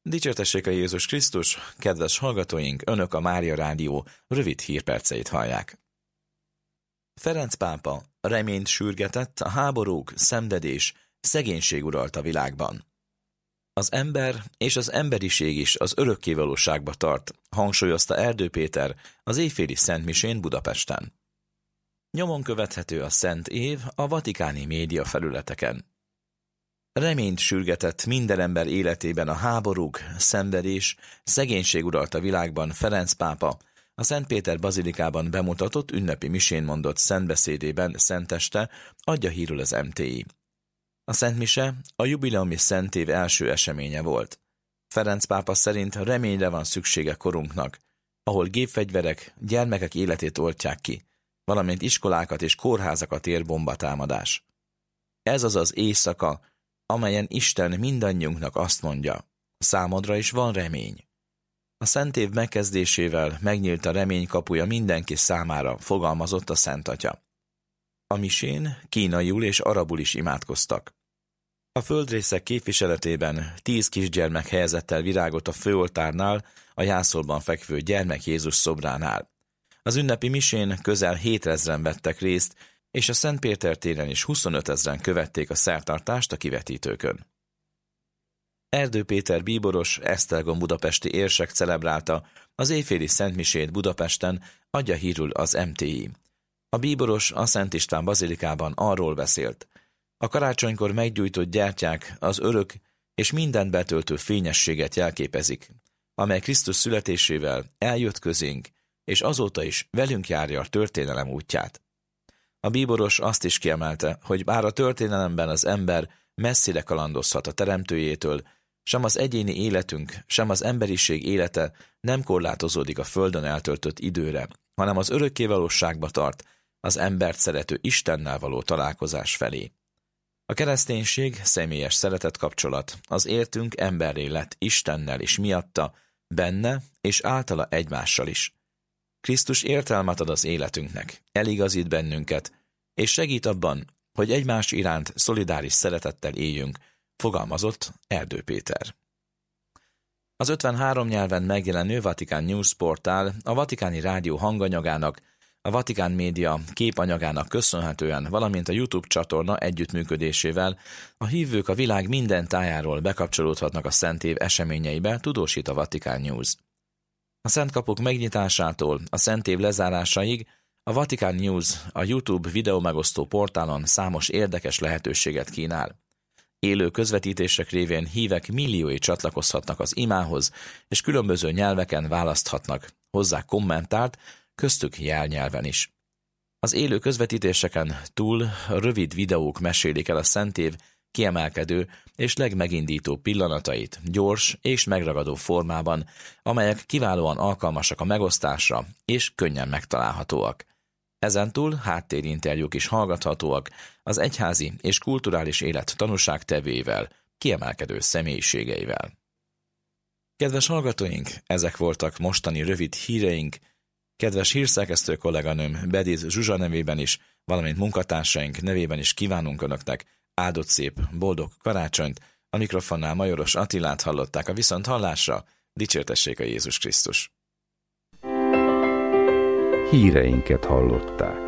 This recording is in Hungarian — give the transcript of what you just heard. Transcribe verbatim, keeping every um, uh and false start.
Dicsértessék a Jézus Krisztus, kedves hallgatóink, önök a Mária Rádió rövid hírperceit hallják. Ferenc pápa reményt sürgetett, a háborúk, szenvedés, szegénység uralt a világban. Az ember és az emberiség is az örökkévalóságba tart, hangsúlyozta Erdő Péter az éjféli szentmisén Budapesten. Nyomon követhető a Szent Év a vatikáni média felületeken. Reményt sürgetett minden ember életében a háborúk, szenvedés, szegénység uralt a világban Ferenc pápa a Szent Péter bazilikában bemutatott ünnepi misén mondott szentbeszédében szenteste adja hírül az em té i. A Szent Mise a jubileumi Szent Év első eseménye volt. Ferenc pápa szerint reményre van szüksége korunknak, ahol gépfegyverek, gyermekek életét oltják ki, valamint iskolákat és kórházakat ér bombatámadás. Ez az az éjszaka, amelyen Isten mindannyiunknak azt mondja, számodra is van remény. A Szent Év megkezdésével megnyílt a remény kapuja mindenki számára, fogalmazott a Szent Atya. A misén kínaiul és arabul is imádkoztak. A földrészek képviseletében tíz kisgyermek helyezett el virágot a főoltárnál, a jászolban fekvő gyermek Jézus szobránál. Az ünnepi misén közel hétezren vettek részt, és a Szent Péter téren is huszonötezren követték a szertartást a kivetítőkön. Erdő Péter bíboros, Esztergom budapesti érsek celebrálta az éjféli szentmisét Budapesten, adja hírül az em té i. A bíboros a Szent István bazilikában arról beszélt. A karácsonykor meggyújtott gyertyák az örök és mindent betöltő fényességet jelképezik, amely Krisztus születésével eljött közénk, és azóta is velünk járja a történelem útját. A bíboros azt is kiemelte, hogy bár a történelemben az ember messzire kalandozhat a teremtőjétől, sem az egyéni életünk, sem az emberiség élete nem korlátozódik a földön eltöltött időre, hanem az örökkévalóságba tart, az embert szerető Istennel való találkozás felé. A kereszténység személyes szeretet kapcsolat, az értünk emberré lett Istennel is miatta, benne és általa egymással is. Krisztus értelmet ad az életünknek, eligazít bennünket, és segít abban, hogy egymás iránt szolidáris szeretettel éljünk, fogalmazott Erdő Péter. Az ötvenhárom nyelven megjelenő Vatikán News portál a Vatikáni Rádió hanganyagának, a Vatikán média képanyagának köszönhetően, valamint a YouTube csatorna együttműködésével a hívők a világ minden tájáról bekapcsolódhatnak a Szent Év eseményeibe, tudósít a Vatikán News. A Szent Kapuk megnyitásától a Szent Év lezárásaig a Vatikán News a YouTube videómegosztó portálon számos érdekes lehetőséget kínál. Élő közvetítések révén hívek milliói csatlakozhatnak az imához, és különböző nyelveken választhatnak hozzá kommentárt, köztük jelnyelven is. Az élő közvetítéseken túl rövid videók mesélik el a Szent Év kiemelkedő és legmegindító pillanatait gyors és megragadó formában, amelyek kiválóan alkalmasak a megosztásra és könnyen megtalálhatóak. Ezentúl háttérinterjúk is hallgathatóak az egyházi és kulturális élet tanúságtevőivel, kiemelkedő személyiségeivel. Kedves hallgatóink, ezek voltak mostani rövid híreink. Kedves hírszerkesztő kolléganőm Bediz Zsuzsa nevében is, valamint munkatársaink nevében is kívánunk Önöknek áldott szép, boldog karácsonyt. A mikrofonnál Majoros Attilát hallották, a viszonthallásra. Dicsértessék a Jézus Krisztus! Híreinket hallották.